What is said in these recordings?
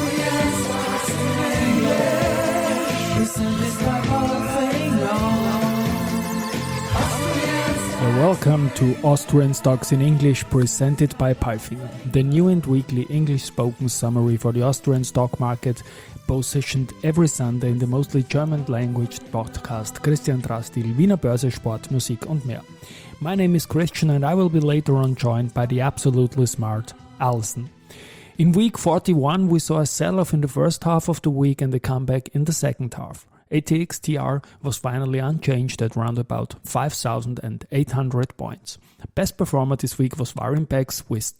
Welcome to Austrian Stocks in English, presented by Palfinger, the new and weekly English-spoken summary for the Austrian stock market, positioned every Sunday in the mostly German-language podcast Christian Drastil, Wiener Börse, Sport, Musik und mehr. My name is Christian and I will be later on joined by the absolutely smart Alison. In week 41 we saw a sell-off in the first half of the week and a comeback in the second half. ATXTR was finally unchanged at round about 5,800 points. Best performer this week was Varimpex with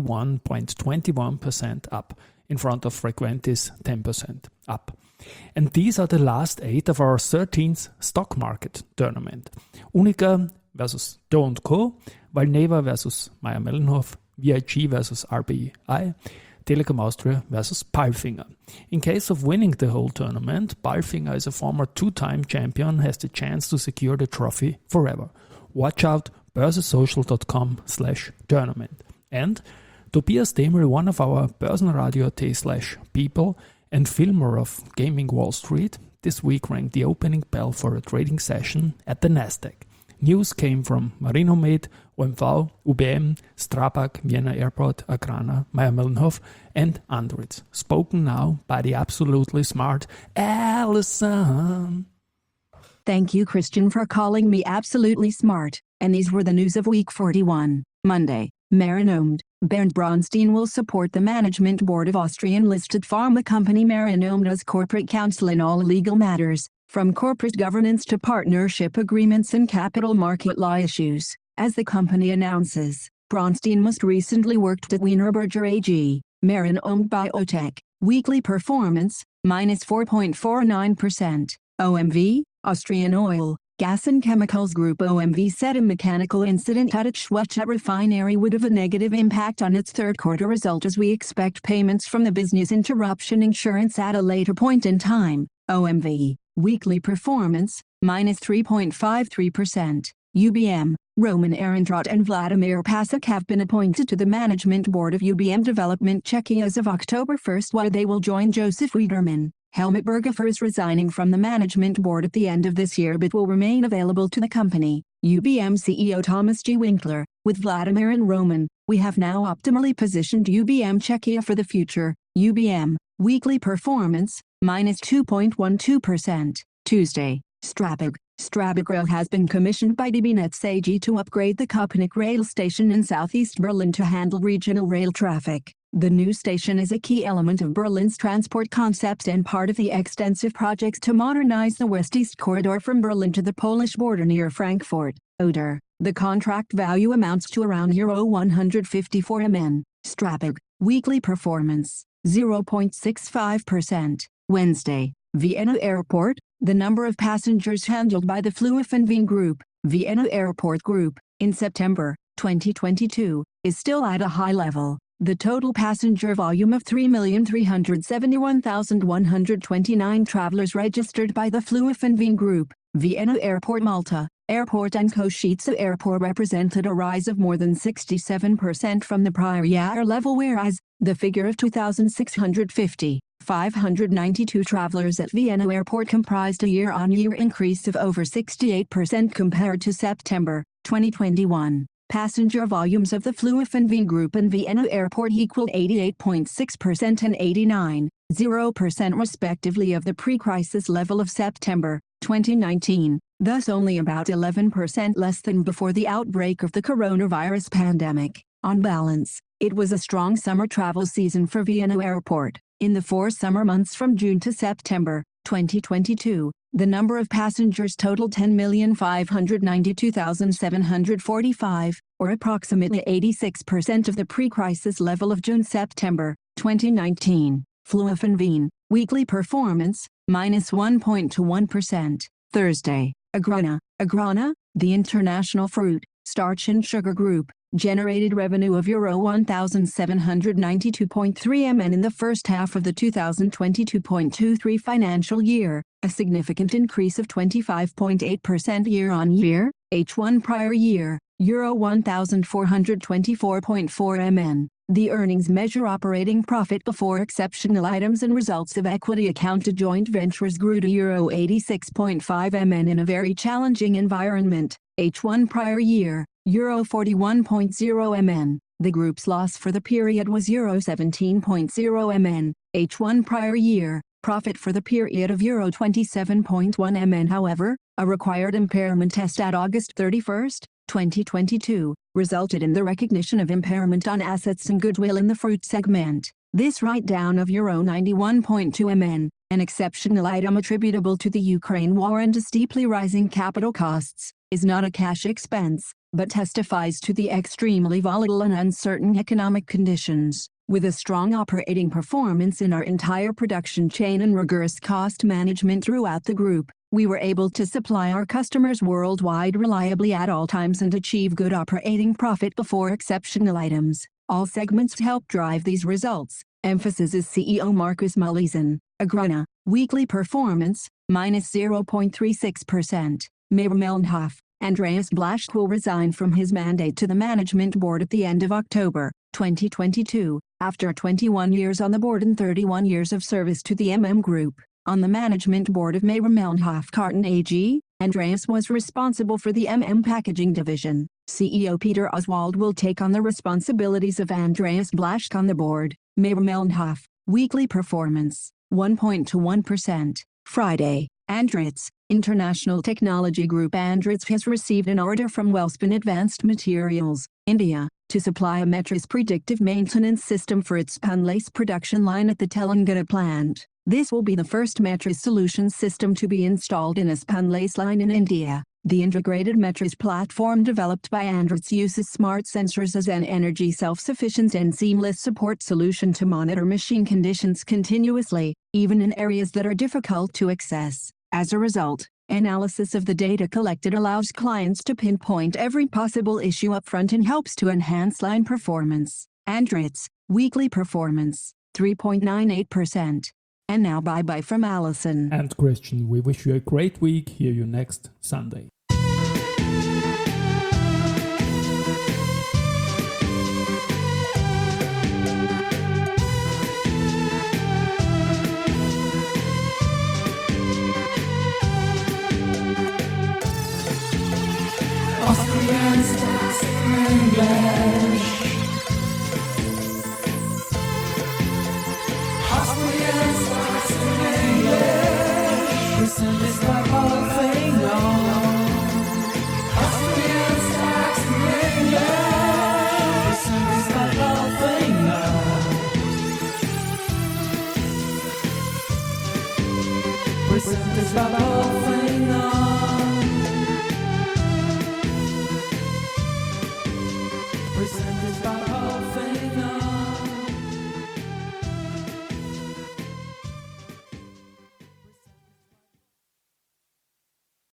21.21% up, in front of Frequentis 10% up. And these are the last 8 of our 13th stock market tournament. Unica versus Do & Co, Valneva versus Mayr-Melnhof, VIG versus RBI, Telekom Austria versus Palfinger. In case of winning the whole tournament, Palfinger, as a former 2-time champion, has the chance to secure the trophy forever. Watch out, börsesocial.com/tournament. And Tobias Demel, one of our Börsenradio.at/people and filmer of Gaming Wall Street, this week rang the opening bell for a trading session at the Nasdaq. News came from Marinomed, OMV, UBM, Strabag, Vienna Airport, Agrana, Mayr-Melnhof and Andritz. Spoken now by the absolutely smart Alison. Thank you, Christian, for calling me absolutely smart. And these were the news of week 41, Monday. Marinomed. Bernd Bronstein will support the management board of Austrian-listed pharma company Marinomed as corporate counsel in all legal matters, from corporate governance to partnership agreements and capital market law issues. As the company announces, Bronstein most recently worked at Wienerberger AG, Marinomed Biotech. Weekly performance, minus 4.49%. OMV, Austrian Oil, Gas and Chemicals Group. OMV said a mechanical incident at its Schwechat refinery would have a negative impact on its third quarter result, as we expect payments from the business interruption insurance at a later point in time. OMV, weekly performance, minus 3.53%. UBM, Roman Ehrentraut and Vladimir Pasek have been appointed to the management board of UBM Development Czechia as of October 1st, while they will join Josef Wiedermann. Helmut Berghofer is resigning from the management board at the end of this year but will remain available to the company. UBM CEO Thomas G. Winkler, with Vladimir and Roman, we have now optimally positioned UBM Czechia for the future. UBM, weekly performance, minus 2.12%. Tuesday, Strabag. Strabag Rail has been commissioned by DB Netz AG to upgrade the Köpenick rail station in southeast Berlin to handle regional rail traffic. The new station is a key element of Berlin's transport concept and part of the extensive projects to modernize the west-east corridor from Berlin to the Polish border near Frankfurt Oder. The contract value amounts to around euro 154 million. Strabag, weekly performance, 0.65%. Wednesday, Vienna Airport. The number of passengers handled by the Flughafen Group, Vienna Airport Group, in September 2022, is still at a high level. The total passenger volume of 3,371,129 travelers registered by the Flughafen Group, Vienna Airport Malta, Airport and Košice Airport represented a rise of more than 67% from the prior year level, whereas the figure of 2,650,592 travelers at Vienna Airport comprised a year-on-year increase of over 68% compared to September 2021. Passenger volumes of the Flughafen Group and Vienna Airport equaled 88.6% and 89.0% respectively of the pre-crisis level of September 2019, thus only about 11% less than before the outbreak of the coronavirus pandemic. On balance, it was a strong summer travel season for Vienna Airport. In the 4 summer months from June to September 2022, the number of passengers totaled 10,592,745, or approximately 86% of the pre-crisis level of June-September 2019. Flughafen, weekly performance, minus 1.21%. Thursday, Agrana. Agrana, the international fruit, starch and sugar group, generated revenue of euro 1,792.3 million in the first half of the 2022-23 financial year, a significant increase of 25.8% year-on-year. H1 prior year, euro 1,424.4 million. The earnings measure operating profit before exceptional items and results of equity accounted joint ventures grew to euro 86.5 million in a very challenging environment. H1 prior year, euro 41.0 million. The group's loss for the period was euro 17.0 million. H1 prior year, profit for the period of euro 27.1 million. However, a required impairment test at August 31, 2022, resulted in the recognition of impairment on assets and goodwill in the fruit segment. This write-down of euro 91.2 million, an exceptional item attributable to the Ukraine war and to steeply rising capital costs, is not a cash expense, but testifies to the extremely volatile and uncertain economic conditions. With a strong operating performance in our entire production chain and rigorous cost management throughout the group, we were able to supply our customers worldwide reliably at all times and achieve good operating profit before exceptional items. All segments help drive these results. Emphasis is CEO Marcus Mullison. Agrana, weekly performance, minus 0.36%. Meir Melnhof, Andreas Blaschke will resign from his mandate to the management board at the end of October 2022, after 21 years on the board and 31 years of service to the Group. On the management board of Meir Melnhof Carton AG, Andreas was responsible for the packaging division. CEO Peter Oswald will take on the responsibilities of Andreas Blaschke on the board. Meir Melnhof, weekly performance, 1.21%. Friday, Andritz, International Technology Group. Andritz has received an order from Welspun Advanced Materials, India, to supply a Metris predictive maintenance system for its spunlace production line at the Telangana plant. This will be the first Metris solution system to be installed in a spunlace line in India. The integrated Metris platform developed by Andritz uses smart sensors as an energy self-sufficient and seamless support solution to monitor machine conditions continuously, even in areas that are difficult to access. As a result, analysis of the data collected allows clients to pinpoint every possible issue upfront and helps to enhance line performance. Andritz, weekly performance, 3.98%. And now bye-bye from Alison and Christian. We wish you a great week. Hear you next Sunday. Austrian Stocks English. Austrian Stocks English. Presented by Paul Finger. Austrian Stocks English. Presented by Paul Finger. Presented by Paul Finger.